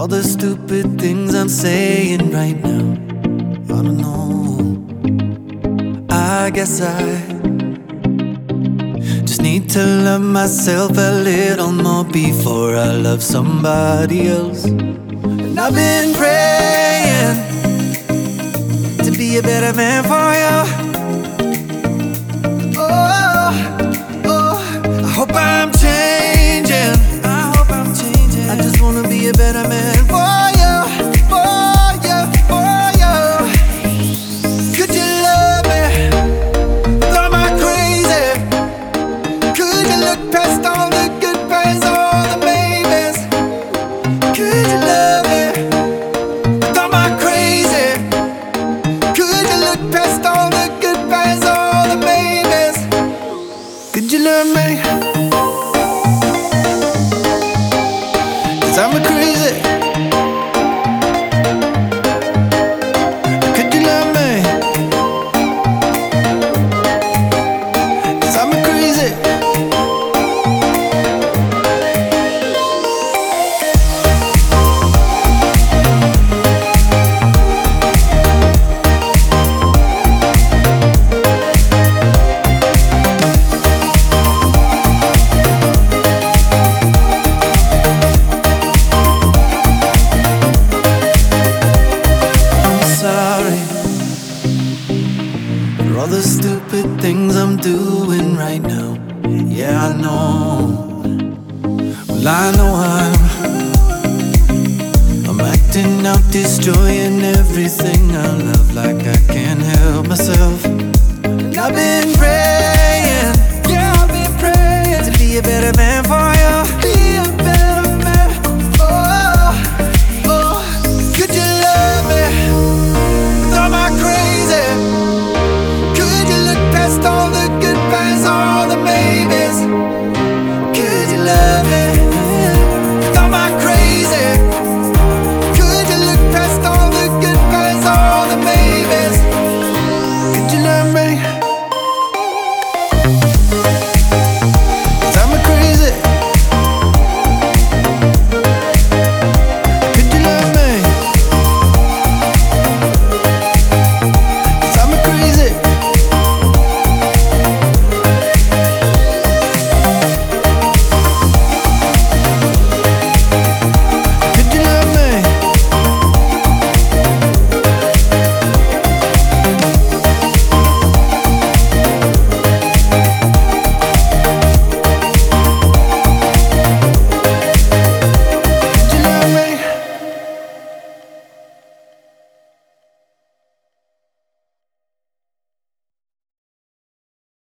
all the stupid things I'm saying right now. I don't know, I guess I just need to love myself a little more before I love somebody else. And I've been praying to be a better man for you. Oh, I hope I'm changing. I just wanna be a better man for you, for you, for you. Could you love me? Am I crazy? Could you look past all the goodbyes, all the maybes? Could you love me? Am I crazy? Could you look past all the goodbyes, all the maybes? Could you love me? I'm a crazy. Could you love me? 'Cause I'm a crazy. All the stupid things I'm doing right now. Yeah, I know. Well, I know I'm acting out, destroying everything I love, like I can't help myself. And I've been praying, yeah, I've been praying to be a better man for